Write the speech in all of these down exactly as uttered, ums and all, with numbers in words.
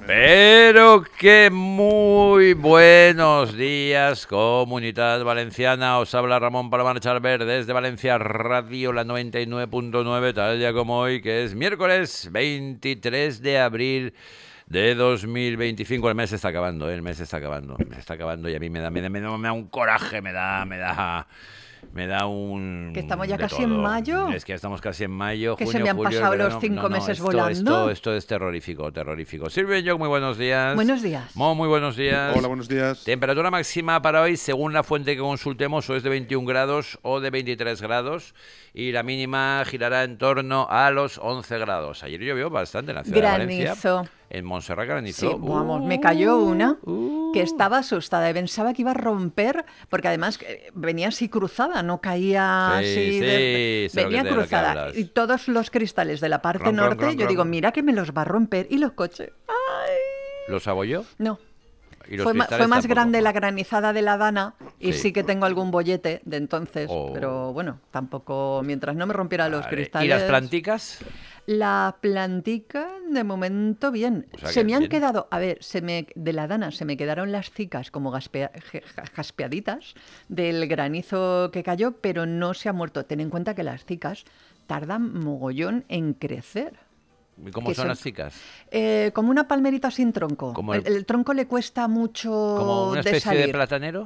Pero que muy buenos días, Comunidad Valenciana. Os habla Ramón Palomar Charver desde Valencia Radio, la noventa y nueve punto nueve, tal día como hoy, que es miércoles veintitrés de abril de dos mil veinticinco. El mes está acabando, ¿eh? el mes está acabando, el mes está acabando y a mí me da, me da, me da, me da un coraje, me da, me da... Me da un... Que estamos ya casi todo. en mayo. Es que estamos casi en mayo, que junio, se me han julio, pasado verano. los cinco no, no, meses esto, volando. Esto, esto es terrorífico, terrorífico. Silvia Young, muy buenos días. Buenos días. Mo, muy buenos días. Hola, buenos días. Temperatura máxima para hoy, según la fuente que consultemos, o es de veintiún grados o de veintitrés grados. Y la mínima girará en torno a los once grados. Ayer llovió bastante en la ciudad Granizo. de Valencia. En Montserrat granizó. Sí, vamos, Uh, me cayó una uh. que estaba asustada y pensaba que iba a romper, porque además eh, venía así cruzada, no caía Sí, así, sí, de- sé lo que venía te- lo que cruzada. hablas. Y todos los cristales de la parte Clon, clon, norte, clon, yo clon. digo, mira que me los va a romper. Y los coches, ¡ay! ¿Los abolló? No. ¿Y los Fue, ma- cristales fue más tampoco? grande la granizada de la Dana y Sí. sí, que tengo algún bollete de entonces, Oh. pero bueno, tampoco, mientras no me rompiera los Vale. cristales. ¿Y las planticas? La plantica, de momento, bien. O sea se que me han bien. quedado, a ver, se me, de la Dana se me quedaron las cicas como gaspea- je- ja- jaspeaditas del granizo que cayó, pero no se ha muerto. Ten en cuenta que las cicas tardan mogollón en crecer. ¿Y cómo Que son son- las chicas? Eh, como una palmerita sin tronco. Como el... el- el tronco le cuesta mucho ¿Como una de especie de salir. platanero?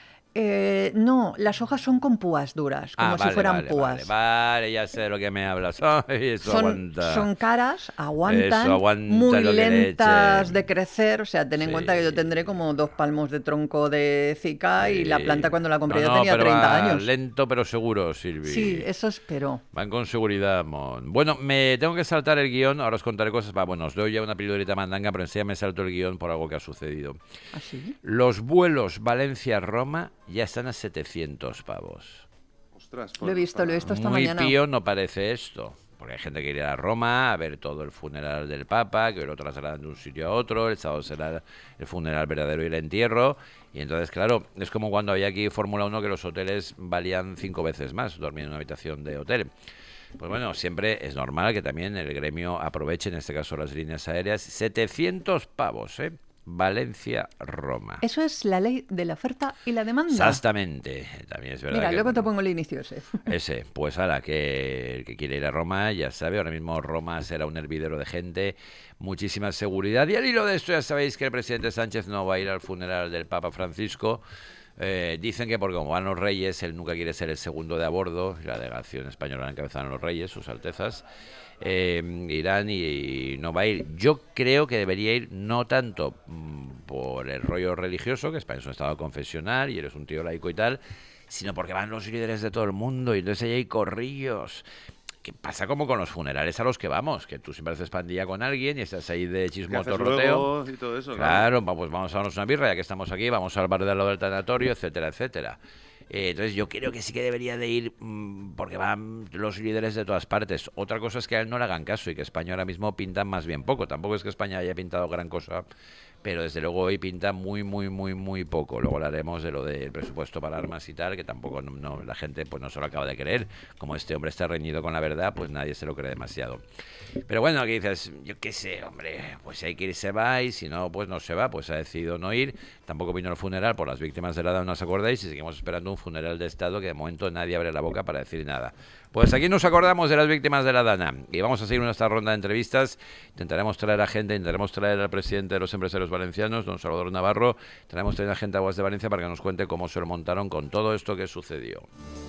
Eh, no, las hojas son con púas duras, como Ah, si vale, fueran vale, púas. Vale, vale, ya sé de lo que me hablas. Ay, eso Son, aguanta. son caras, aguantan, Eso aguanta muy lo que lentas leche. de crecer. O sea, ten en Sí. cuenta que yo tendré como dos palmos de tronco de cica y la Sí. planta cuando la compré No, ya no, tenía pero treinta va años. lento pero seguro, Silvi. Sí, eso espero. Van con seguridad, Mon. Bueno, me tengo que saltar el guión. Ahora os contaré cosas. Va, bueno, os doy ya una pildorita mandanga, pero enseguida me salto el guión por algo que ha sucedido. ¿Así? Los vuelos Valencia-Roma ya están a setecientos pavos. Ostras, Lo he visto, lo he visto esta Muy mañana. pío no parece esto. Porque hay gente que quiere ir a Roma a ver todo el funeral del Papa, que hoy lo trasladan de un sitio a otro, el sábado será el funeral verdadero y el entierro. Y entonces, claro, es como cuando había aquí Fórmula uno que los hoteles valían cinco veces más, dormir en una habitación de hotel. Pues bueno, siempre es normal que también el gremio aproveche, en este caso las líneas aéreas, setecientos pavos, ¿eh? Valencia-Roma. Eso es la ley de la oferta y la demanda. Exactamente. También es verdad Mira, que... luego te pongo el inicio ese. Ese, pues ahora que el que quiere ir a Roma ya sabe, ahora mismo Roma será un hervidero de gente, muchísima seguridad. Y al hilo de esto ya sabéis que el presidente Sánchez no va a ir al funeral del Papa Francisco. Eh, dicen que porque como van los reyes, él nunca quiere ser el segundo de a bordo, y la delegación española la encabezaron los reyes, sus altezas, eh, irán y, y no va a ir. Yo creo que debería ir no tanto mm, por el rollo religioso, que España es un estado confesional y eres un tío laico y tal, sino porque van los líderes de todo el mundo y entonces ahí hay corrillos. ¿Qué pasa como con los funerales a los que vamos? Que tú siempre haces pandilla con alguien y estás ahí de ¿Qué chismoso haces roteo. luego y todo eso? Claro, va, pues vamos a darnos una birra ya que estamos aquí, vamos al bar de al lado del tanatorio, etcétera, etcétera. Eh, entonces yo creo que sí que debería de ir mmm, porque van los líderes de todas partes. Otra cosa es que a él no le hagan caso y que España ahora mismo pinta más bien poco. Tampoco es que España haya pintado gran cosa, pero desde luego hoy pinta muy, muy, muy, muy poco. Luego hablaremos de lo del presupuesto para armas y tal, que tampoco no, no, la gente pues no se lo acaba de creer. Como este hombre está reñido con la verdad, pues nadie se lo cree demasiado. Pero bueno, aquí dices, yo qué sé, hombre, pues si hay que ir se va y si no, pues no se va, pues ha decidido no ir. Tampoco vino al funeral por las víctimas de la Dana, ¿no os acordáis? Y seguimos esperando un funeral de Estado que de momento nadie abre la boca para decir nada. Pues aquí nos acordamos de las víctimas de la Dana y vamos a seguir nuestra ronda de entrevistas. Intentaremos traer a gente, intentaremos traer al presidente de los empresarios valencianos, don Salvador Navarro. Tenemos traer a gente de Aguas de Valencia para que nos cuente cómo se lo montaron con todo esto que sucedió.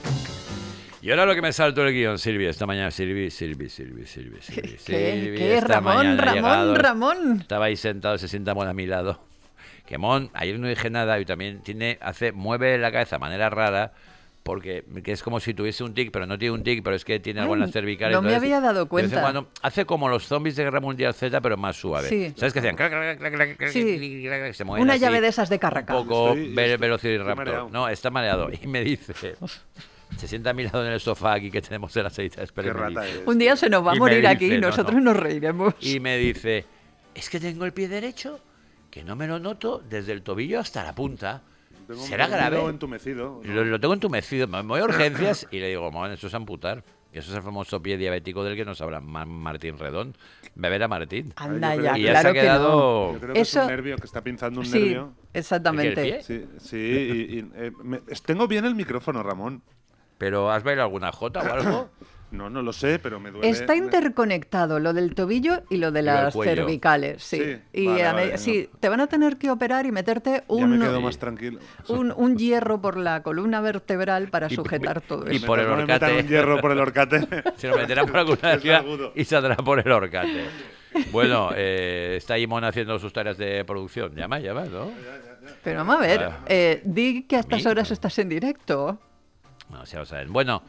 Y ahora lo que me salto el guión, Silvia, esta mañana, Silvi, Silvi, Silvi, Silvi, Silvi, ¿Qué, Silvi, qué? esta Ramón, mañana ha Ramón, llegado, Ramón. estaba ahí sentado, se sienta Mon a mi lado. Que Mon, ayer no dije nada y también tiene, hace, mueve la cabeza de manera rara, porque que es como si tuviese un tic, pero no tiene un tic, pero es que tiene algo en Ay, las cervicales. no me entonces, había dado de vez en cuenta. cuando hace como los zombies de Guerra Mundial Z, pero más suave. Sí. ¿Sabes qué hacían? Clac, clac, clac, clac, clac, Sí. clac, clac, se mueven Una así, llave de esas de Carraca. un poco Estoy- ve- estoy- Velociraptor. estoy mareado. No, está mareado. Y me dice, se sienta a mi lado en el sofá aquí que tenemos el aceite de Qué rata dice- es. Un día se nos va a Y me morir dice, aquí y no, nosotros no. nos reiremos. Y me dice, es que tengo el pie derecho, que no me lo noto desde el tobillo hasta la punta. Tengo un ¿Será dedo grave? entumecido, ¿no? Lo, lo tengo entumecido, me voy a urgencias y le digo, man, eso es amputar. Eso es el famoso pie diabético del que nos habla Ma- Martín Redón. Beber a Martín. Anda Yo ya, creo Y ya claro se ha que quedado... Yo creo que es Eso- un nervio, que está pinzando un no. Sí, nervio. exactamente. ¿El pie? Sí, sí. Y, y, eh, me- tengo bien el micrófono, Ramón. ¿Pero has bailado alguna jota o algo? No, no lo sé, pero me duele. Está me- interconectado lo del tobillo y lo de Y lo del las cuello. cervicales, sí. Sí, y vale, a vale, me- no. sí, te van a tener que operar y meterte Ya un, me quedo más tranquilo. un, un hierro por la columna vertebral para Y- sujetar todo y eso. por el No me metan horcate. un hierro por el horcate. Se lo meterán por alguna Es vía agudo. y saldrá por el horcate. Bueno, eh, está Imón haciendo sus tareas de producción. Llama, llama, ¿no? Pero vamos a ver, Ah. eh, di que a estas mí? horas estás en directo. No, ya lo saben. Bueno,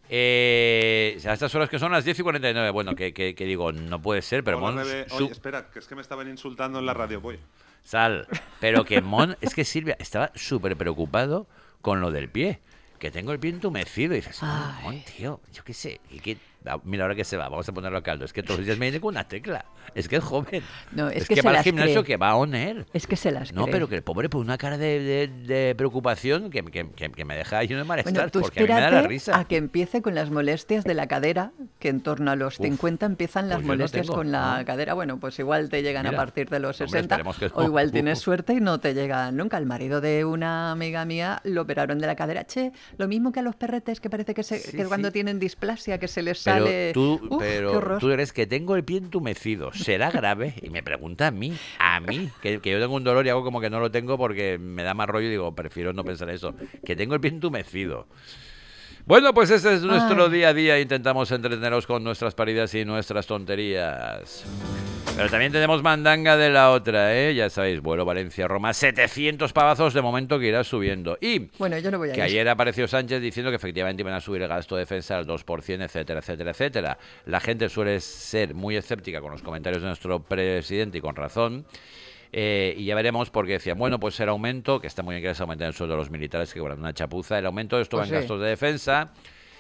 eh, a estas horas que son las diez y cuarenta y nueve. Bueno, que, que, que digo, no puede ser, pero Hola, Mon... bebé. su- Oye, espera, que es que me estaban insultando en la radio. Voy. Sal. Pero que Mon... Es que Silvia estaba súper preocupado con lo del pie. Que tengo el pie entumecido. Y dices, "Ah, Ay. Mon, tío, yo qué sé. Y que... ah, Mira, ahora que se va, vamos a ponerlo a caldo. Es que todos los días me viene con una tecla. Es que es joven. No, es es que que se va al las gimnasio cree. que va a oner. Es que se las No, cree. pero que el pobre pone una cara de, de- de preocupación que, que, que- que me deja lleno de malestar, Bueno, tú porque a mí me da la espérate risa. a que empiece con las molestias de la cadera, que en torno a los Uf, cincuenta empiezan las pues yo no molestias tengo, con la ¿no? cadera. Bueno, pues igual te llegan Mira, a partir de los hombre, sesenta, esperemos que no. o igual tienes Uf. suerte y no te llegan nunca. El marido de una amiga mía lo operaron de la cadera. Che, lo mismo que a los perretes, que parece que, se, Sí, que cuando sí. tienen displasia, que se les Pero sale... tú, Uf, qué pero horror. tú eres que tengo el pie entumecido. ¿Será grave? Y me pregunta a mí, a mí, que, que yo tengo un dolor y hago como que no lo tengo porque me da más rollo y digo, prefiero no pensar eso. Que tengo el pie entumecido. Bueno, pues ese es nuestro Ay. día a día. Intentamos entreteneros con nuestras paridas y nuestras tonterías. Pero también tenemos mandanga de la otra, ¿eh? Ya sabéis, vuelo Valencia-Roma, setecientos pavazos de momento que irá subiendo. Y Bueno, yo no voy a que ir. ayer apareció Sánchez diciendo que efectivamente iban a subir el gasto de defensa al dos por ciento, etcétera, etcétera, etcétera. La gente suele ser muy escéptica con los comentarios de nuestro presidente y con razón. Eh, y ya veremos porque decían, bueno, pues el aumento, que está muy bien que les aumenten el sueldo a los militares, que cobran una chapuza, el aumento de esto va Pues en sí. gastos de defensa.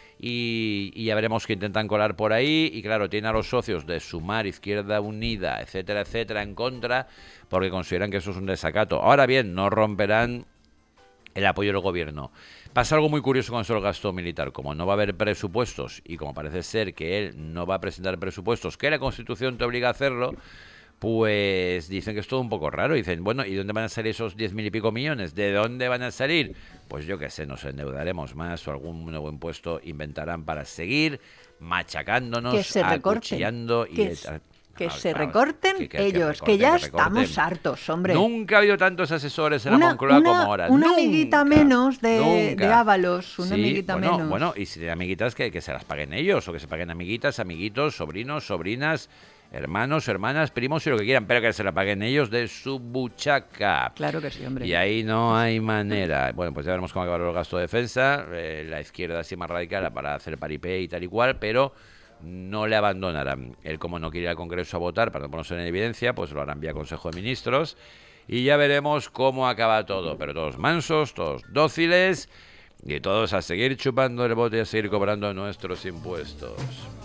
Y, y ya veremos que intentan colar por ahí. Y claro, tiene a los socios de Sumar, Izquierda Unida, etcétera, etcétera, en contra, porque consideran que eso es un desacato. Ahora bien, no romperán el apoyo del gobierno. Pasa algo muy curioso con eso del gasto militar. Como no va a haber presupuestos y como parece ser que él no va a presentar presupuestos, que la Constitución te obliga a hacerlo, pues dicen que es todo un poco raro. Dicen, bueno, ¿y dónde van a salir esos diez mil y pico millones? ¿De dónde van a salir? Pues yo qué sé, nos endeudaremos más o algún nuevo impuesto inventarán para seguir machacándonos, Que se recorten. acuchillando y... Que, s- que Ah, se vamos, recorten que- que- que ellos, que, recorten, ya que recorten. estamos hartos, hombre. Nunca ha habido tantos asesores en la Una- Moncloa una- como ahora. una Nunca, amiguita menos de- nunca. de Ábalos, una Sí, amiguita bueno, menos. Bueno, y si de amiguitas que, que se las paguen ellos, o que se paguen amiguitas, amiguitos, sobrinos, sobrinas, hermanos, hermanas, primos y lo que quieran, pero que se la paguen ellos de su buchaca. Claro que sí, hombre. Y ahí no hay manera. Bueno, pues ya veremos cómo acabará el gasto de defensa. Eh, la izquierda así más radical para hacer paripé y tal y cual, pero no le abandonarán. Él, como no quiere ir al Congreso a votar para no ponerse en evidencia, pues lo harán vía Consejo de Ministros. Y ya veremos cómo acaba todo. Pero todos mansos, todos dóciles y todos a seguir chupando el bote y a seguir cobrando nuestros impuestos.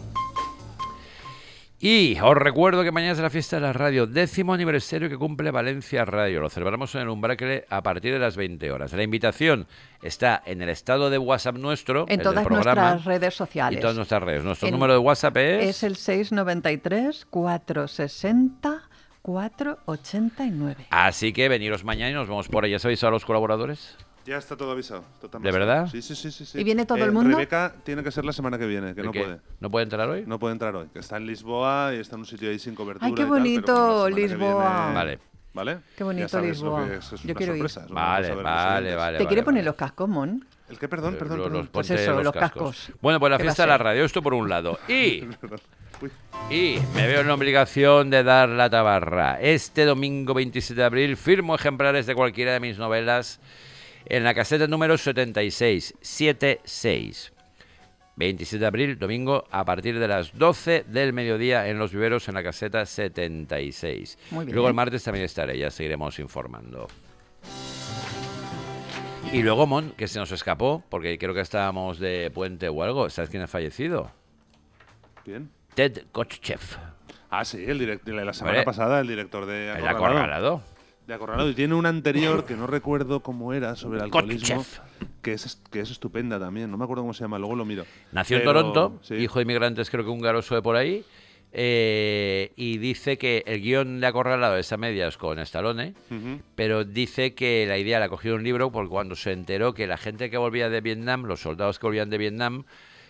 Y os recuerdo que mañana es la fiesta de la radio, décimo aniversario que cumple Valencia Radio. Lo celebramos en el Umbracle a partir de las veinte horas. La invitación está en el estado de WhatsApp nuestro, En el todas del programa, nuestras redes sociales. y todas nuestras redes. Nuestro En- número de WhatsApp es... Es el seis noventa y tres, cuatrocientos sesenta, cuatrocientos ochenta y nueve. Así que veniros mañana y nos vemos por ahí. ¿Ya sabéis a los colaboradores? Ya está todo avisado. Todo ¿De verdad? Sí, sí, sí, sí, sí. ¿Y viene todo Eh, el mundo? Rebeca tiene que ser la semana que viene, que ¿El no qué? puede. ¿No puede entrar hoy? No puede entrar hoy, que está en Lisboa y está en un sitio ahí sin cobertura. Ay, qué y tal, pero bonito, como la semana que Lisboa. viene- Vale. ¿Vale? Qué bonito Ya sabes lo Lisboa. que es, es Yo una quiero ir. sorpresa, es lo que Vale, vamos a ver los vale, oyentes. vale. ¿Te quiere poner vale. los cascos, Mon? ¿El qué? Perdón, perdón, Los- perdón. los Pues ponte eso, los los cascos. cascos. Bueno, pues la ¿Qué va a fiesta de la ser? radio, esto por un lado. Y... Uy, Y me veo en la obligación de dar la tabarra. Este domingo veintisiete de abril firmo ejemplares de cualquiera de mis novelas en la caseta número setenta y seis, setenta y seis. veintisiete de abril, domingo, a partir de las doce del mediodía en Los Viveros en la caseta setenta y seis. Muy bien. Luego el martes también estaré, ya seguiremos informando. Y luego, Mon, que se nos escapó, porque creo que estábamos de puente o algo. ¿Sabes quién ha fallecido? bien. Ted Kotcheff. Ah, sí, el direct- la semana Hombre, pasada el director de El Acorralado. acorralado. De Acorralado. Y tiene una anterior que no recuerdo cómo era sobre el alcoholismo, que es, que es estupenda también. No me acuerdo cómo se llama, luego lo miro. Nació Pero, en Toronto, sí. hijo de inmigrantes creo que húngaros o de por ahí, eh, y dice que el guión de Acorralado es a medias con Stallone, Uh-huh. pero dice que la idea la cogió en un libro porque cuando se enteró que la gente que volvía de Vietnam, los soldados que volvían de Vietnam,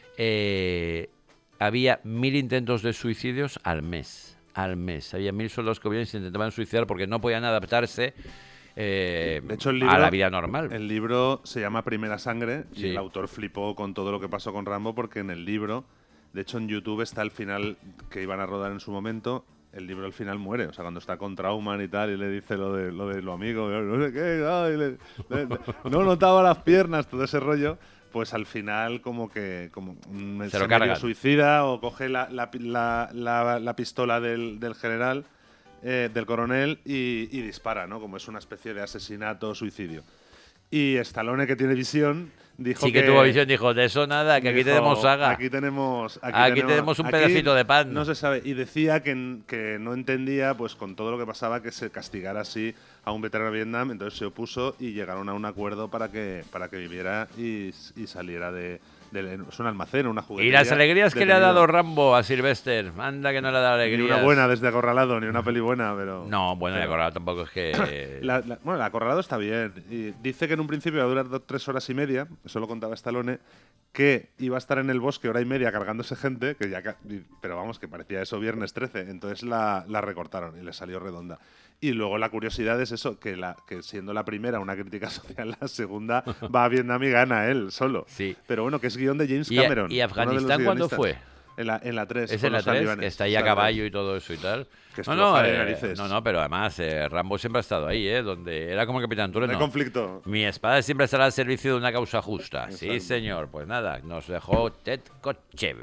eh, había mil intentos de suicidios al mes. Al mes. Había mil soldados que volvían y se intentaban suicidar porque no podían adaptarse eh, De hecho, el libro, a la vida normal. El libro se llama Primera Sangre y Sí. el autor flipó con todo lo que pasó con Rambo porque en el libro, de hecho en YouTube está el final que iban a rodar en su momento, el libro al final muere, o sea, cuando está con Trauman y tal y le dice lo de lo de lo amigo, no sé qué, ay, le- le- no notaba las piernas, todo ese rollo, pues al final como que como un Se lo medio cargan. suicida o coge la, la, la, la- la pistola del, del general, eh, del coronel y, y dispara, ¿no? Como es una especie de asesinato, suicidio. Y Stallone, que tiene visión, dijo Sí que, tuvo visión, dijo, de eso nada, que aquí dijo, tenemos saga. Aquí tenemos, aquí Aquí tenemos un aquí pedacito de pan. No se sabe. Y decía que, que no entendía, pues con todo lo que pasaba, que se castigara así a un veterano de Vietnam. Entonces se opuso y llegaron a un acuerdo para que, para que viviera y, y saliera de, de- Es un almacén, una Y juguetería. las alegrías que le ha detenido. dado Rambo a Sylvester. Anda que no le ha dado Ni alegrías. una buena desde Acorralado, ni una peli buena, pero... No, bueno, de pero- Acorralado tampoco es que... La- la- bueno, el Acorralado está bien. Y dice que en un principio iba a durar do- tres horas y media, eso lo contaba Stallone, que iba a estar en el bosque hora y media cargándose gente, que ya ca- y- pero vamos, que parecía eso viernes trece, entonces la, la recortaron y le salió redonda. Y luego la curiosidad es eso, que, la, que siendo la primera una crítica social, la segunda va a Vietnam y gana él solo. Sí. Pero bueno, que es guión de James ¿Y a- Cameron. y uno de los Afganistán cuándo guionistas. fue? En la, en la tres. Es con en la los tres, talibanes. que está ahí a Está en la caballo tres. y todo eso y tal. Que No, estuvo no, Javier eh, Narices. no, no, pero además eh, Rambo siempre ha estado ahí, ¿eh? Donde era como Capitán No hay Tureno. conflicto. Mi espada siempre estará al servicio de una causa justa. Sí, Exacto. señor. Pues nada, nos dejó Ted Kotchev.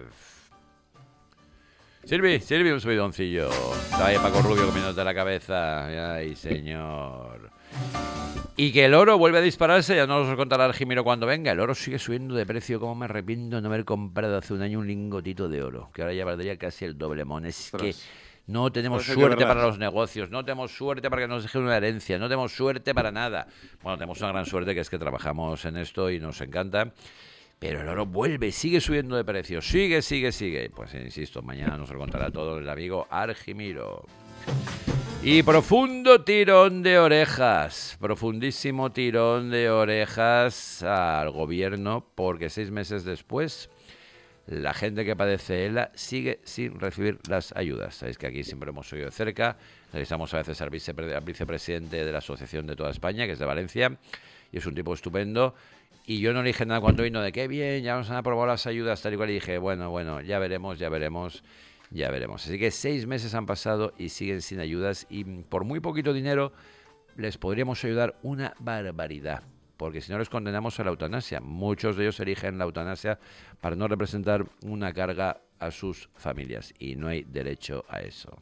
Silvi, Silvi, un subidoncillo. Estaba ahí Paco Rubio comiéndote la cabeza. Ay, señor. Y que el oro vuelve a dispararse, ya no os contará Argimiro cuando venga. El oro sigue subiendo de precio, como me arrepiento de no haber comprado hace un año un lingotito de oro, que ahora ya valdría casi el doble mon. Es que Ostras. no tenemos Pues hay que suerte verlas. para los negocios, no tenemos suerte para que nos dejen una herencia, no tenemos suerte para nada. Bueno, tenemos una gran suerte que es que trabajamos en esto y nos encanta. Pero el oro vuelve, sigue subiendo de precio, sigue, sigue, sigue. Pues insisto, mañana nos lo contará todo el amigo Argimiro. Y profundo tirón de orejas, profundísimo tirón de orejas al gobierno, porque seis meses después la gente que padece ELA sigue sin recibir las ayudas. Sabéis que aquí siempre hemos oído de cerca, revisamos a veces al, vicepre- al vicepresidente de la Asociación de toda España, que es de Valencia, y es un tipo estupendo. Y yo no le dije nada cuando vino de qué bien, ya nos han aprobado las ayudas, tal y cual, y dije, bueno, bueno, ya veremos, ya veremos. Ya veremos. Así que seis meses han pasado y siguen sin ayudas y por muy poquito dinero les podríamos ayudar una barbaridad. Porque si no les condenamos a la eutanasia. Muchos de ellos eligen la eutanasia para no representar una carga a sus familias. Y no hay derecho a eso.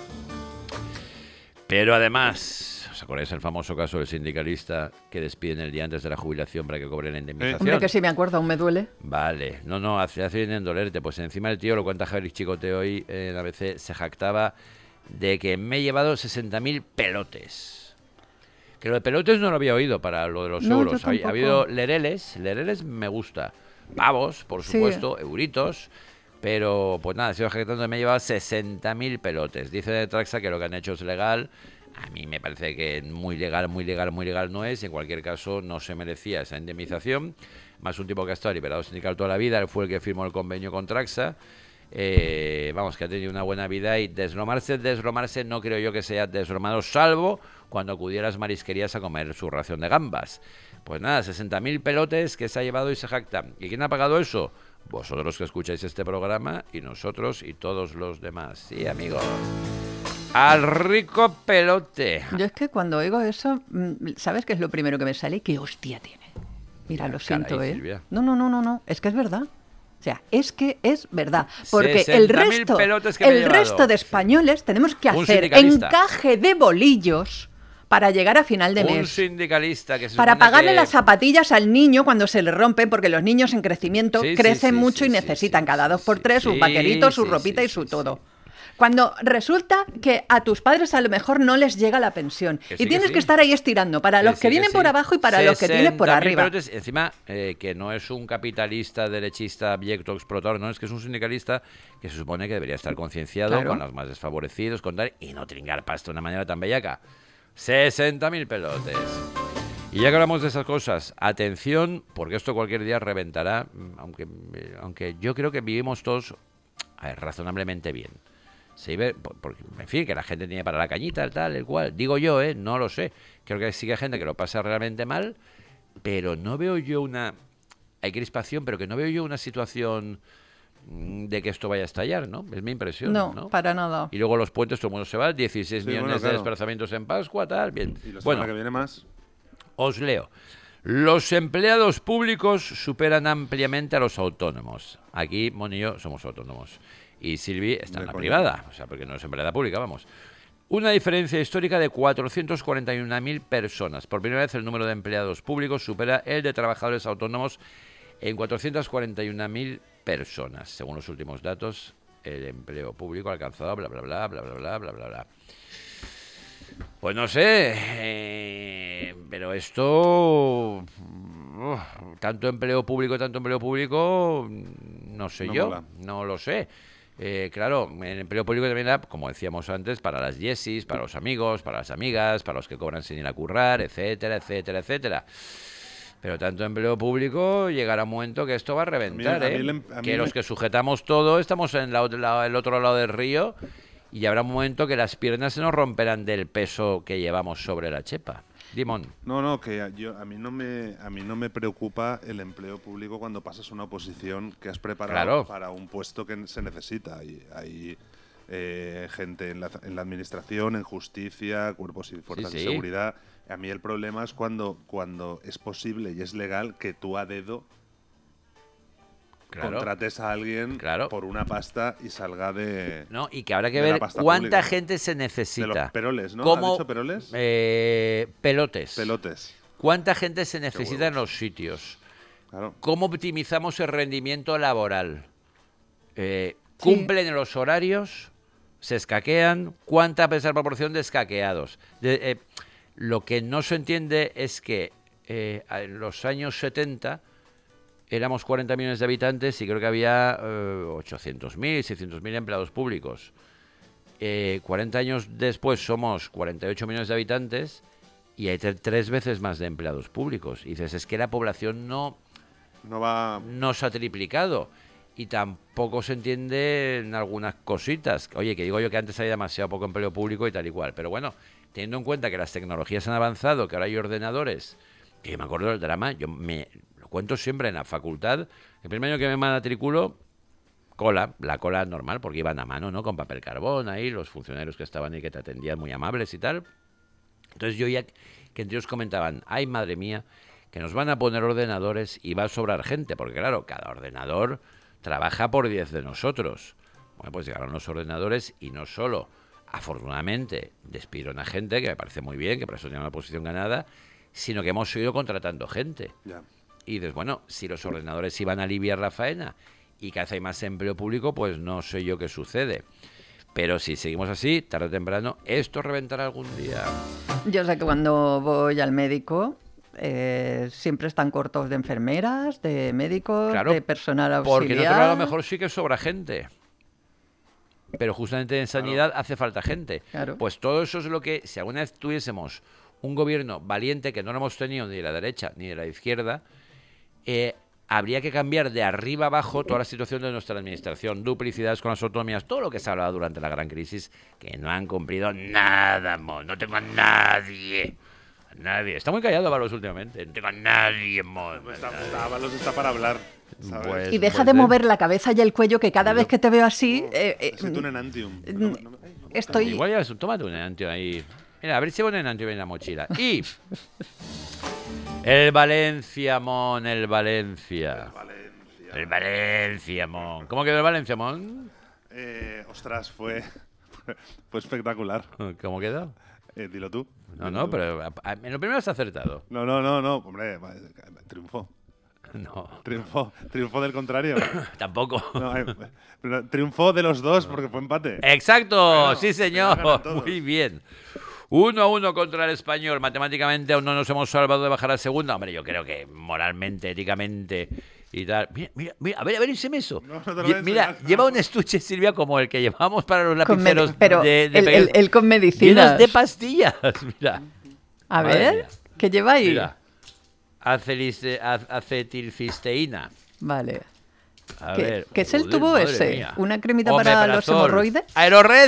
Pero además, ¿os acordáis del famoso caso del sindicalista que despiden el día antes de la jubilación para que cobre la indemnización? Hombre, que sí me acuerdo, aún me duele. Vale, no, no, hace, hace bien en dolerte. Pues encima el tío, lo cuenta Javier Chicote hoy eh, en A B C, se jactaba de que me he llevado sesenta mil pelotes. Que lo de pelotes no lo había oído para lo de los No, euros. yo Ha, ha tampoco. habido lereles, lereles me gusta. Pavos, por Sí. supuesto, euritos. Pero, pues nada, sigo jactando de me he llevado sesenta mil pelotes. Dice de Traxa que lo que han hecho es legal. A mí me parece que muy legal, muy legal, muy legal no es. En cualquier caso, no se merecía esa indemnización. Más un tipo que ha estado liberado sindical toda la vida. Él fue el que firmó el convenio con Traxa. Eh, vamos, que ha tenido una buena vida. Y deslomarse, deslomarse, no creo yo que sea deslomado, salvo cuando acudiera a las marisquerías a comer su ración de gambas. Pues nada, sesenta mil pelotes que se ha llevado y se jacta. ¿Y quién ha pagado eso? Vosotros que escucháis este programa y nosotros y todos los demás. Sí, amigos. Al rico pelote. Yo es que cuando oigo eso, mm, ¿sabes qué es lo primero que me sale? ¿Qué hostia tiene? Mira, Ya, lo siento, caray, ¿eh? Silvia. No, no, no, no, no, es que es verdad. O sea, es que es verdad. Porque el sesenta mil resto, pelotes que me he el llevado. resto de españoles tenemos que Un hacer sindicalista. encaje de bolillos para llegar a final de Un mes. sindicalista que se Para supone pagarle que- las zapatillas al niño cuando se le rompen, porque los niños en crecimiento Sí, sí, crecen sí, mucho sí, y sí, necesitan sí, cada dos sí, por tres sí, sus vaqueritos, su sí, ropita sí, y su sí, todo. Cuando resulta que a tus padres a lo mejor no les llega la pensión Que y sí, que tienes sí. que estar ahí estirando para Que los sí, que que vienen sí. por abajo y para los que tienes por sesenta mil arriba. pelotes. Encima, eh, que no es un capitalista, derechista, abyecto, explotador, no, es que es un sindicalista que se supone que debería estar concienciado Claro. con los más desfavorecidos, con tal, y no tringar pasta de una manera tan bellaca. sesenta mil pelotes. Y ya que hablamos de esas cosas, atención, porque esto cualquier día reventará, aunque, aunque yo creo que vivimos todos a ver, razonablemente bien. Se vive, porque, en fin, que la gente tiene para la cañita, el tal, el cual. Digo yo, ¿eh? No lo sé. Creo que sí que hay gente que lo pasa realmente mal, pero no veo yo una... Hay crispación, pero que no veo yo una situación de que esto vaya a estallar, ¿no? Es mi impresión, ¿no? No, para nada. Y luego los puentes, todo el mundo se va, dieciséis Sí, millones bueno, de claro. desplazamientos en Pascua, tal, bien. Y la semana Bueno, que viene más. os leo. Los empleados públicos superan ampliamente a los autónomos. Aquí, Moni y yo somos autónomos. Y Silvi está De en la coña. privada, o sea, porque no es empleada pública, vamos. Una diferencia histórica de cuatrocientas cuarenta y una mil personas. Por primera vez el número de empleados públicos supera el de trabajadores autónomos en cuatrocientas cuarenta y una mil personas. Según los últimos datos, el empleo público ha alcanzado bla, bla, bla, bla, bla, bla, bla, bla, bla. Pues no sé, eh, pero esto, uf, tanto empleo público, tanto empleo público, no sé No yo, mola. no lo sé. Eh, claro, en empleo público también da, como decíamos antes, para las yesis, para los amigos, para las amigas, para los que cobran sin ir a currar, etcétera, etcétera, etcétera. Pero tanto empleo público llegará un momento que esto va a reventar, a mí ¿eh? el em- a mí que me- los que sujetamos todo estamos en la, la- el otro lado del río y habrá un momento que las piernas se nos romperán del peso que llevamos sobre la chepa. Dimon. No, no, que a- yo, a, mí no me, a mí no me preocupa el empleo público cuando pasas una oposición que has preparado Claro. para un puesto que se necesita. Y hay eh, gente en la, en la administración, en justicia, cuerpos y fuerzas Sí, de sí. seguridad. A mí el problema es cuando, cuando es posible y es legal que tú a dedo Claro. contrates a alguien Claro. por una pasta y salga de, ¿No? Y que habrá que de la ver pasta cuánta pública. gente se de necesita. los peroles, ¿no? ¿Cómo? ¿Ha dicho peroles? Eh, pelotes. Pelotes. ¿Cuánta gente se necesita en huevos. los sitios? Claro. ¿Cómo optimizamos el rendimiento laboral? Eh, Sí. ¿Cumplen los horarios? ¿Se escaquean? ¿Cuánta es la proporción de escaqueados? De, eh, lo que no se entiende es que eh, en los años setenta éramos cuarenta millones de habitantes y creo que había eh, ochocientos mil, seiscientos mil empleados públicos. Eh, cuarenta años después somos cuarenta y ocho millones de habitantes y hay tre- tres veces más de empleados públicos. Y dices, es que la población no, No va. no se ha triplicado y tampoco se entiende en algunas cositas. Oye, que digo yo que antes había demasiado poco empleo público y tal y cual. Pero bueno, teniendo en cuenta que las tecnologías han avanzado, que ahora hay ordenadores, que yo me acuerdo del drama, yo me lo cuento siempre en la facultad, el primer año que me matriculo, cola, la cola normal, porque iban a mano, ¿no? Con papel carbón ahí, los funcionarios que estaban ahí que te atendían muy amables y tal. Entonces yo ya que entre ellos comentaban, ay madre mía, que nos van a poner ordenadores y va a sobrar gente, porque claro, cada ordenador trabaja por diez de nosotros. Bueno, pues llegaron los ordenadores y no solo, afortunadamente, despidieron a gente, que me parece muy bien, que por eso tiene una posición ganada, sino que hemos ido contratando gente. Ya. Y dices, bueno, si los ordenadores iban a aliviar la faena y cada vez hay más empleo público, pues no sé yo qué sucede. Pero si seguimos así, tarde o temprano, esto reventará algún día. Yo sé que cuando voy al médico eh, siempre están cortos de enfermeras, de médicos, Claro, de personal auxiliar. Porque en otro lado a lo mejor sí que sobra gente. Pero justamente en sanidad hace falta gente. Claro. Pues todo eso es lo que, si alguna vez tuviésemos un gobierno valiente, que no lo hemos tenido ni de la derecha ni de la izquierda, eh, habría que cambiar de arriba abajo toda la situación de nuestra administración, duplicidades con las autonomías, todo lo que se ha hablado durante la gran crisis, que no han cumplido nada, mo. No tengo a nadie. A nadie. Está muy callado Valos últimamente. No tengo a nadie, mo. Está, está, Ábalos está para hablar. ¿sabes? Pues- Y deja pues de de- mover la cabeza y el cuello, que cada vez que te veo así... eh, eh, Siento un enantium. mm, No me- no me- ay, no me- estoy... Igual ya es- tómate un enantio ahí. Mira, a ver si pone un enantio en la mochila. Y... El Valencia, mon, el Valencia. Valencia. El Valencia, mon. ¿Cómo quedó el Valencia, mon? Eh, ostras, fue, fue espectacular. ¿Cómo quedó? Eh, dilo tú. No, Dilo no, tú. pero a- a- en lo primero has acertado. No, no, no, no, hombre, va, triunfó. No, Triunfó, triunfó del contrario. tampoco. No, eh, pero triunfó de los dos porque fue empate. Exacto, Bueno, sí ya señor, ganan todos. muy bien. Uno a uno contra el Español. Matemáticamente aún no nos hemos salvado de bajar a segunda. Hombre, yo creo que moralmente, éticamente y tal. Mira, mira, mira, a ver, a ver ese meso. No, no te lo Lle- voy a mira, enseñar. lleva un estuche, Silvia, como el que llevamos para los Con medi- lapiceros pero de, de él, pegar- él- él con llenos medicinas. de pastillas. Mira, A Madre ver, mía. ¿qué lleva ahí? mira. Acelice- ac- Acetilcisteína. Vale. A ¿Qué, ver. qué es el joder, tubo madre ese? mía. ¿Una cremita para los Omeprazol. hemorroides? ¡Aerorred!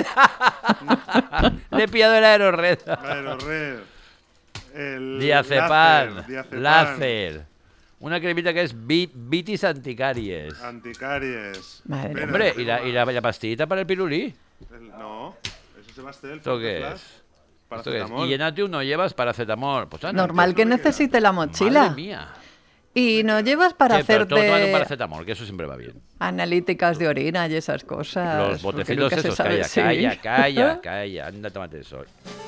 Le he pillado el Aerorred. Aerorred. El Diazepam, láser, diazepam, láser. Una cremita que es vi- vitis anticaries. Anticaries. Madre Espera, Hombre, tengo ¿y la, y la, más. la pastillita para el pirulí? El- no, eso se va a hacer. ¿Esto qué es? ¿Esto qué es? Y en Atium no llevas paracetamol. Pues, anda, Normal que me queda. necesite la mochila. Madre mía. Y no llevas para Sí, pero hacer todo tomando de paracetamol, que eso siempre va bien. analíticas de orina y esas cosas. Los porque botecitos nunca se esos, sabe, calla, sí. calla, calla, calla. Anda, tómate eso.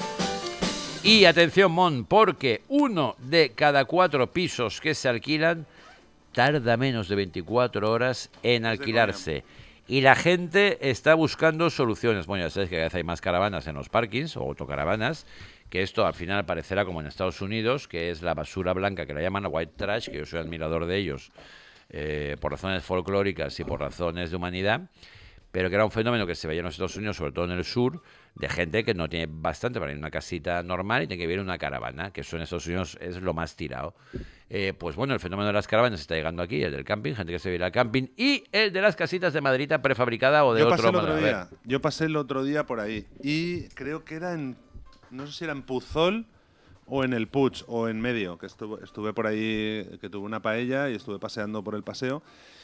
Y atención, Mon, porque uno de cada cuatro pisos que se alquilan tarda menos de veinticuatro horas en alquilarse. Y la gente está buscando soluciones. Bueno, ya sabéis que cada vez hay más caravanas en los parkings o autocaravanas, que esto al final parecerá como en Estados Unidos, que es la basura blanca, que la llaman white trash, que yo soy admirador de ellos, eh, por razones folclóricas y por razones de humanidad, pero que era un fenómeno que se veía en los Estados Unidos, sobre todo en el sur, de gente que no tiene bastante para ir a una casita normal y tiene que vivir en una caravana, que eso en Estados Unidos es lo más tirado. Eh, pues bueno, el fenómeno de las caravanas está llegando aquí, el del camping, gente que se vive al camping, y el de las casitas de maderita prefabricada o de Yo otro pasé el otro modelo. A ver. día. Yo pasé el otro día por ahí. Y creo que era en. No sé si era en Puzol o en el Puig o en medio. Que estuve, estuve por ahí, que tuve una paella y estuve paseando por el paseo.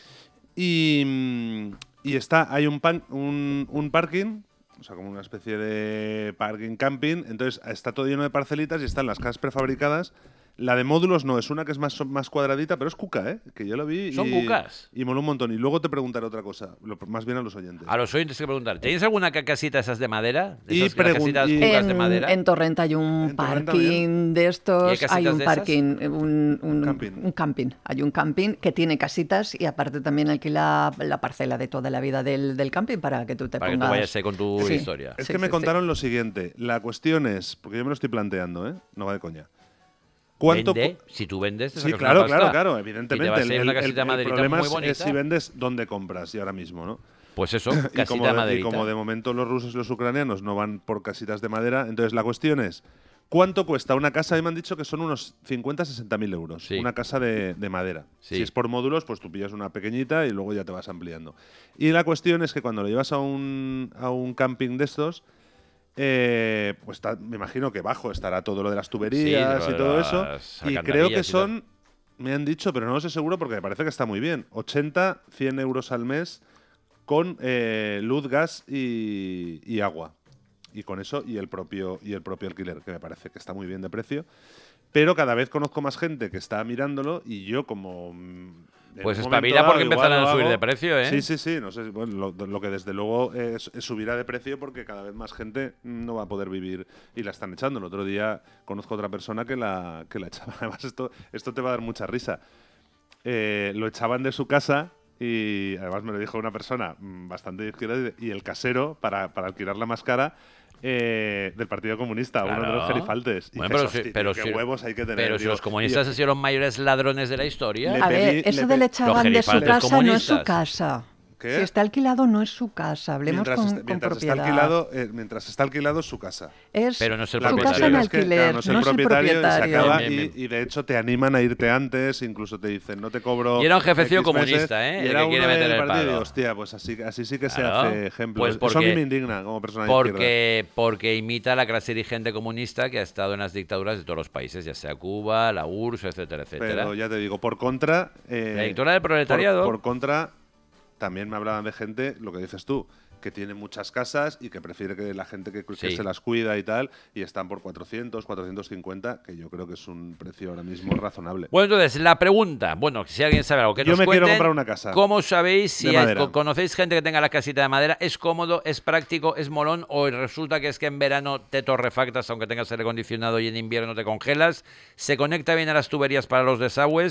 Y, mm, y está, hay un, pan- un, un parking, o sea, como una especie de parking camping. Entonces está todo lleno de parcelitas y están las casas prefabricadas. La de módulos no, es una que es más, más cuadradita, pero es cuca, ¿eh? Que yo la vi. ¿Son y, cucas? Y moló un montón. Y luego te preguntaré otra cosa, lo- más bien a los oyentes. A los oyentes que preguntar, ¿tenéis alguna ca- casita esas de madera? ¿De Y esas las pregun- casitas y- cucas de En, madera? en Torrent hay un En Torrent parking también. de ¿Y hay estos, casitas hay un de esas? parking, un, un- Camping. un camping, hay un camping que tiene casitas y aparte también alquila la parcela de toda la vida del, del camping para que tú te Para que tú pongas. vayas ahí con tu Sí. historia. Es Sí, que me sí, contaron lo siguiente. La cuestión es, porque yo me lo estoy planteando, ¿eh? No va de coña. ¿Cuánto Vende, cu- si tú vendes, te Sí, sacas claro, una pasta. claro, claro, Y te evidentemente. vas a El, ir a una el- casita el maderita problema muy es, bonita. es si vendes dónde compras y ahora mismo, ¿no? Pues eso, Y casita como, de, y maderita. como de momento los rusos y los ucranianos no van por casitas de madera, entonces la cuestión es, ¿cuánto cuesta una casa? A mí me han dicho que son unos cincuenta a sesenta mil euros, Sí. una casa de, de madera. Sí. Si es por módulos, pues tú pillas una pequeñita y luego ya te vas ampliando. Y la cuestión es que cuando lo llevas a un, a un camping de estos, eh, pues está- me imagino que bajo estará todo lo de las tuberías Sí, lo y de todo las eso. Y creo que alcantarillas y tal. son, me han dicho, pero no lo sé seguro porque me parece que está muy bien, ochenta, cien euros al mes con eh, luz, gas y, y agua. Y con eso y el propio y el propio alquiler, que me parece que está muy bien de precio. Pero cada vez conozco más gente que está mirándolo y yo como... mm, en Pues un espabila momento porque dado empezarán igual a lo subir hago. de precio, ¿eh? Sí, sí, sí. No sé, bueno, lo, lo que desde luego es, es subirá de precio porque cada vez más gente no va a poder vivir y la están echando. El otro día conozco a otra persona que la, que la echaba. Además, esto, esto te va a dar mucha risa. Eh, lo echaban de su casa y además me lo dijo una persona mm, bastante de izquierda y el casero, para, para alquilarla más cara, eh, del Partido Comunista, uno de los Claro. gerifaltes. Y Bueno, dices, pero si- "Hostia, pero qué si- huevos hay que tener". Pero si Digo, los comunistas y- han sido los mayores ladrones de la historia. Le A pedí- ver, eso le de pe- le echaban de su gerifaltes casa no es su comunistas. casa. ¿Qué? Si está alquilado no es su casa, hablemos mientras con, est- con mientras está propiedad. alquilado, eh, mientras está alquilado es su casa. Es Pero no es el su propietario. casa en Es que, alquiler, claro, no es el no es el propietario, y se propietario. acaba Bien, y, bien. y de hecho te animan a irte antes, incluso te dicen no te cobro. Y era un jefecillo X meses, comunista, ¿eh? Y el era que uno quiere meter del el partido y palo. digo, hostia, pues así, así sí que se Claro. hace ejemplo. Pues Eso a porque- mí me indigna como persona de izquierda. Porque, porque imita a la clase dirigente comunista que ha estado en las dictaduras de todos los países, ya sea Cuba, la U R S S, etcétera, etcétera. Pero ya te digo, por contra. eh, La dictadura del proletariado. Por, por contra, también me hablaban de gente, lo que dices tú, que tiene muchas casas y que prefiere que la gente que, que Sí. se las cuida y tal, y están por cuatrocientos, cuatrocientos cincuenta, que yo creo que es un precio ahora mismo razonable. Bueno, entonces, la pregunta, bueno, si alguien sabe algo, que Yo nos me quiero cuenten, comprar una casa ¿cómo sabéis si de hay- madera. co- conocéis gente que tenga la casita de madera? ¿Es cómodo, es práctico, es molón? ¿O resulta que es que en verano te torrefactas aunque tengas aire acondicionado y en invierno te congelas? ¿Se conecta bien a las tuberías para los desagües?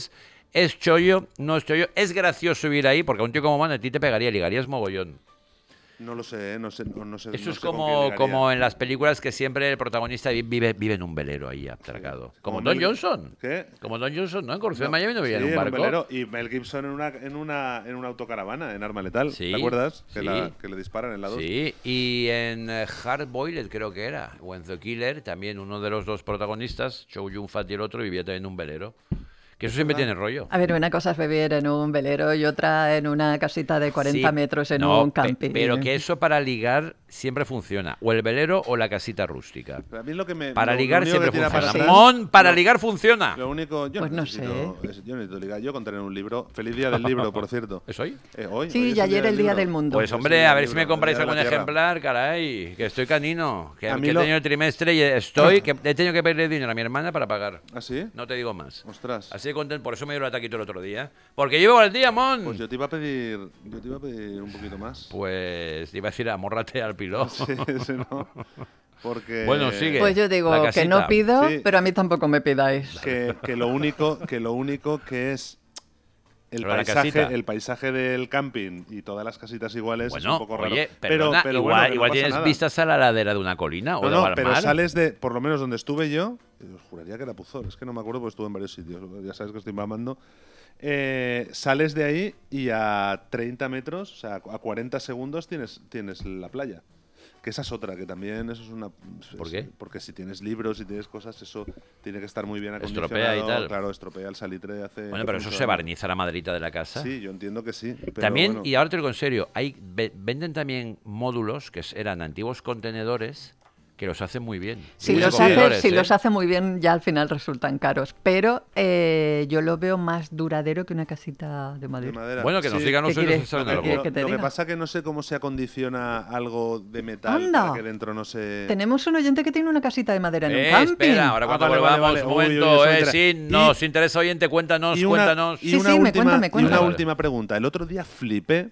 ¿Es chollo? ¿No es chollo? ¿Es gracioso vivir ahí? Porque a un tío como Man a ti te pegaría, ligarías mogollón. No lo sé, ¿eh? no sé, no, no sé. Eso no es sé con quién como, ligaría. como en las películas que siempre el protagonista vi- vive, vive en un velero ahí atracado. Como, Como Don Mel- Johnson. ¿Qué? Como Don Johnson, ¿no? En Corrupción No, de Miami no vivía sí, en un barco. velero. Y Mel Gibson en una, en una, en una autocaravana, en Arma Letal. Sí, ¿Te acuerdas? Que, sí. la, que le disparan en la dos. Sí, y en eh, Hard Boiled creo que era, o en The Killer, también uno de los dos protagonistas, Chow Yun-fat y el otro, vivía también en un velero. Que eso siempre tiene rollo. A ver, una cosa es vivir en un velero y otra en una casita de cuarenta Sí, metros en no, un pe- camping. Pero que eso para ligar siempre funciona. O el velero o la casita rústica. Pero a mí lo que me, Para lo- ligar lo único siempre que tira funciona. para atrás- Mon, para lo- ligar funciona. Lo único, yo Pues no necesito, es- yo necesito ligar. Yo con tener un libro. Feliz día del libro, por cierto. ¿Es hoy? Eh, hoy, Sí, hoy y es el ayer el Día libro. del Mundo. Pues Pues hombre, sí, a el ver si me libro, compráis el día de algún la tierra. ejemplar, caray, que estoy canino, que, A que mí he lo- tenido el trimestre y estoy, que he tenido que pedirle dinero a mi hermana para pagar. ¿Ah, sí? No te digo más. Ostras. Así de contento, por eso me dio el ataquito el otro día. Porque llevo al día, mon. Pues yo te iba a pedir, yo te iba a pedir un poquito más. Pues te iba a decir, amórrate al pilón. Sí, sí, no. Porque Bueno, sigue. Pues yo digo La que no casita. pido, Sí. pero a mí tampoco me pidáis. que, que lo único, que lo único que es el Lo de la paisaje, casita. el paisaje del camping y todas las casitas iguales es Bueno, un poco raro. oye, pero, perdona, pero igual, bueno, que no igual pasa tienes nada. vistas a la ladera de una colina o No, de no, al pero mar. sales de, por lo menos donde estuve yo, os juraría que era Puzol, es que no me acuerdo porque estuve en varios sitios, ya sabes que estoy mamando. Eh, sales de ahí y a treinta metros, o sea, a cuarenta segundos tienes, tienes la playa. Que esa es otra, que también eso es una... ¿Por es- qué? Porque si tienes libros y tienes cosas, eso tiene que estar muy bien acondicionado. Estropea y tal. Claro, estropea el salitre hace... Bueno, pero eso mucho se daño. barniza la maderita de la casa. Sí, yo entiendo que sí. pero También, bueno. y ahora te lo digo en serio, hay, ve- venden también módulos que s- eran antiguos contenedores que los hacen muy bien. Si, Muchos los hace, contenedores, si ¿eh? los hace muy bien, ya al final resultan caros. Pero eh, yo lo veo más duradero que una casita de De madera. madera. Bueno, que nos Sí. digan los ¿Qué oyentes quieres? si saben ¿Qué algo. quieres que te Lo que diga? pasa que no sé cómo se acondiciona algo de metal Anda. para que dentro no se... Tenemos un oyente que tiene una casita de madera en Eh, un camping. espera, ahora Ah, cuando vale, vale, volvamos, vale. un Uy, uy, momento, eso eh, interesa. sí, Y- nos interesa oyente, cuéntanos, y una, cuéntanos. y Sí, una sí, me última, cuenta, me y cuenta. una Vale. última pregunta. El otro día flipé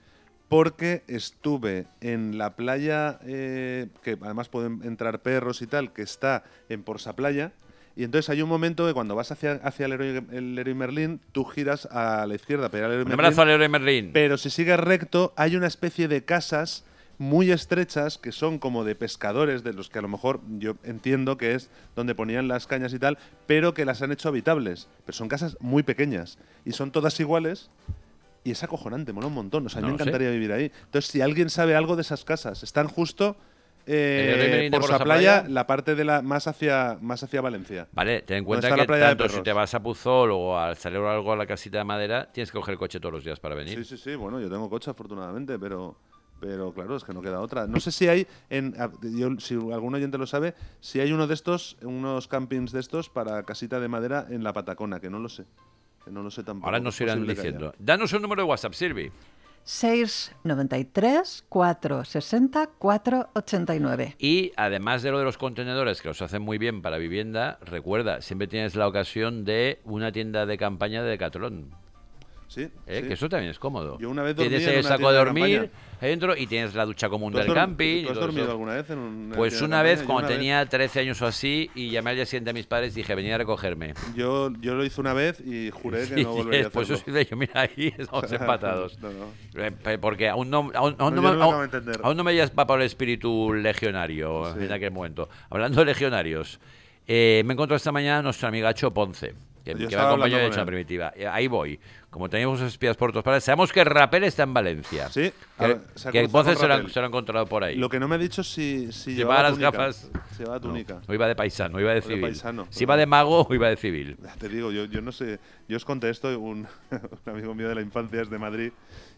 porque estuve en la playa, eh, que además pueden entrar perros y tal, que está en Porsa Playa. Y entonces hay un momento que cuando vas hacia, hacia el, Leroy, el Leroy Merlin, tú giras a la izquierda para ir al Leroy Un Merlin. abrazo a Leroy Merlin. Pero si sigues recto, hay una especie de casas muy estrechas que son como de pescadores, de los que a lo mejor yo entiendo que es donde ponían las cañas y tal, pero que las han hecho habitables. Pero son casas muy pequeñas y son todas iguales. Y es acojonante, mola un montón. O sea, a mí No me lo sé. encantaría vivir ahí. Entonces, si alguien sabe algo de esas casas, están justo eh, ¿El Leroy Merlin de por Porsa su playa, Playa? la parte de la más hacia más hacia Valencia. Vale, ten en cuenta está que la playa de tanto si perros? te vas a Puzol o a salir o algo a la casita de madera, tienes que coger el coche todos los días para venir. Sí, sí, sí. Bueno, yo tengo coche afortunadamente, pero pero claro, es que no queda otra. No sé si hay en a- yo, si algún oyente lo sabe, si hay uno de estos, unos campings de estos para casita de madera en la Patacona, que no lo sé. Que no lo sé tampoco. Ahora nos Es irán posible que haya. diciendo. Danos un número de WhatsApp, Silvi. seis noventa y tres, cuatrocientos sesenta, cuatrocientos ochenta y nueve. Y además de lo de los contenedores, que los hacen muy bien para vivienda, recuerda, siempre tienes la ocasión de una tienda de campaña de Decathlon. Sí, ¿eh? sí. Que eso también es cómodo. Yo una vez dormí tienes en el una saco tienda de de dormir campaña. ahí dentro y tienes la ducha común ¿Tú has del dorm- camping. y ¿Tú has todo dormido eso. alguna vez en una Pues tienda de una vez, campaña? Yo cuando una vez- tenía trece años o así, y llamé al día siguiente a mis padres, dije, venid a recogerme. Yo, yo lo hice una vez y juré que Y no volvería a después hacerlo. os hice yo, mira, ahí estamos empatados. No, no. Eh, pe- Porque aún no, aún, aún No, no, yo me, no me acabo aún, de entender. aún no me había empapado el espíritu legionario Sí. en aquel momento. Hablando de legionarios, eh, me encontró esta mañana nuestra amiga Cho Ponce, que, Yo que me estaba acompañó hablando de con hecho en él. primitiva. Eh, Ahí voy. Como teníamos espías por todas partes, sabemos que Rapel está en Valencia. Sí, a Que, ver, se ha que cruzado Ponce con se lo, ha, Rapel. se lo ha encontrado por ahí. Lo que no me ha dicho si, si Llevaba llevaba las túnica. gafas. Si llevaba túnica. No, no iba de paisano, iba de O de civil. paisano, si pero iba no. de mago o iba de civil. Ya te digo, yo, yo no sé. Yo os conté esto, un, un amigo mío de la infancia es de Madrid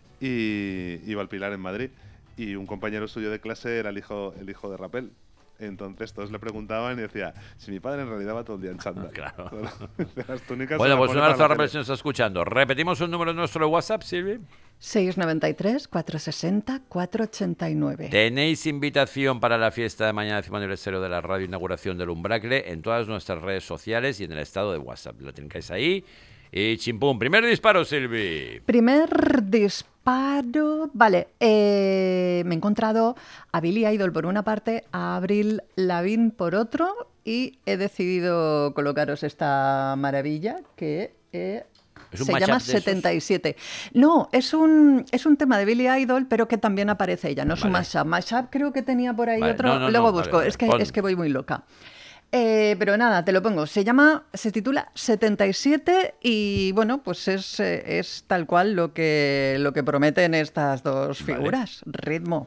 y iba al Pilar en Madrid. Y un compañero suyo de clase era el hijo, el hijo de Rapel. Entonces todos le preguntaban y decía, si mi padre en realidad va todo el día en chándal. Claro. De las túnicas Bueno, se pues las un pone abrazo a para la Rapel si tele. nos está escuchando. Repetimos un número nuestro de WhatsApp, Silvi. seis noventa y tres, cuatrocientos sesenta, cuatrocientos ochenta y nueve. Tenéis invitación para la fiesta de mañana, décimo aniversario de la radio, inauguración del Umbracle, en todas nuestras redes sociales y en el estado de WhatsApp. Lo tenéis ahí. Y chimpum. Primer disparo, Silvi. Primer disparo. Vale, eh, me he encontrado a Billy Idol por una parte, a Avril Lavigne por otro, y he decidido colocaros esta maravilla que eh, ¿Es un Se mashup llama de esos? setenta y siete. No, es un, es un tema de Billy Idol, pero que también aparece ella. No es un Vale. mashup. Mashup creo que tenía por ahí Vale, otro. no, no, Luego no, busco. vale, vale. Es, que, Pon. es que voy muy loca. Eh, pero nada, te lo pongo. Se llama, se titula setenta y siete y bueno, pues es, eh, es tal cual lo que, lo que prometen estas dos Vale. figuras. Ritmo.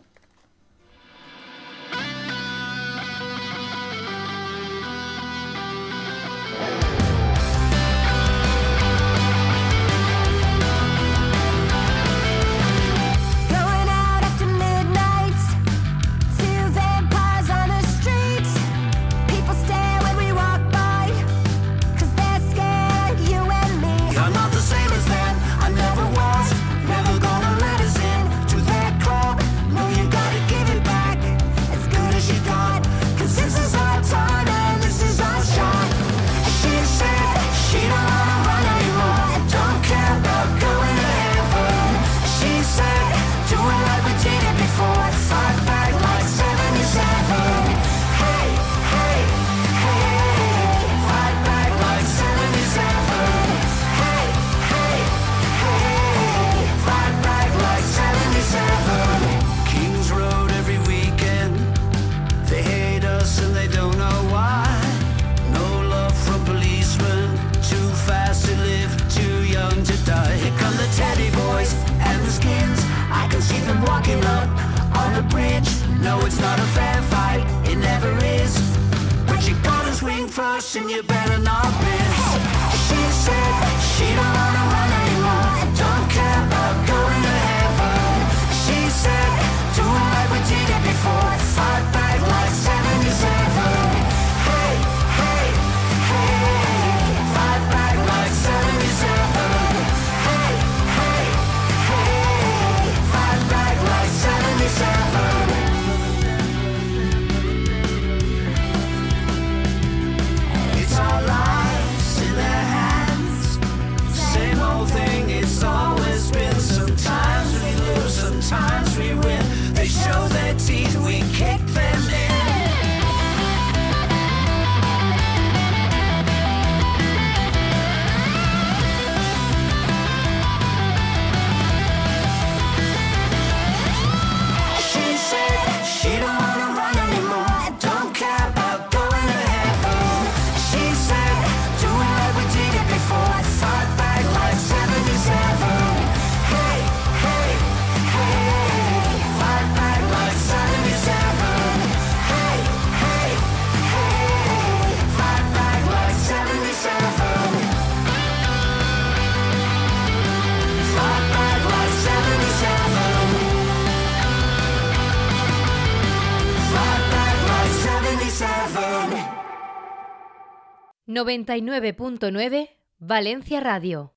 Going out after midnight to vampires on the street. People stare when we walk by, 'cause they're scared, you and me. I'm not the same as them, I never was, never gonna let us in to their club. No, you gotta give it back, as good as you got, 'cause this is our time and this is our shot. She said she don't wanna run anymore and don't care about going to heaven. She said, do it like we did it before, fight back like seventy-seven. Hey, hey, hey, fight back like seventy-seven. Hey, hey, hey, fight back like seventy-seven. Kings Road every weekend, they hate us and they don't know why. No love from policemen, too fast to live, too young to die. Here come the teddy boys and the skins, I can see them walking up on the bridge. No, it's not a fair fight, it never is, but you gotta swing first and you better not miss. She said she don't wanna run anymore and don't care about going to heaven. She said, do it like we did it before, fight back like seventy-seven. Hey, hey, hey, fight back like seventy-seven. Hey, hey, hey, fight back like seventy-seven. It's our lives in their hands. Same old thing, it's always been. Sometimes we lose, sometimes we win. They show their teeth, we kick them in. She said she don't wanna run anymore and don't care about going to heaven. She said, do it like we did it before, fight back like seventy-seven. Hey, hey, hey, fight back like seventy-seven. Hey, hey, hey, fight back like seventy-seven. Fight back like seventy-seven. Fight back like seventy-seven. noventa y nueve punto nueve Valencia Radio.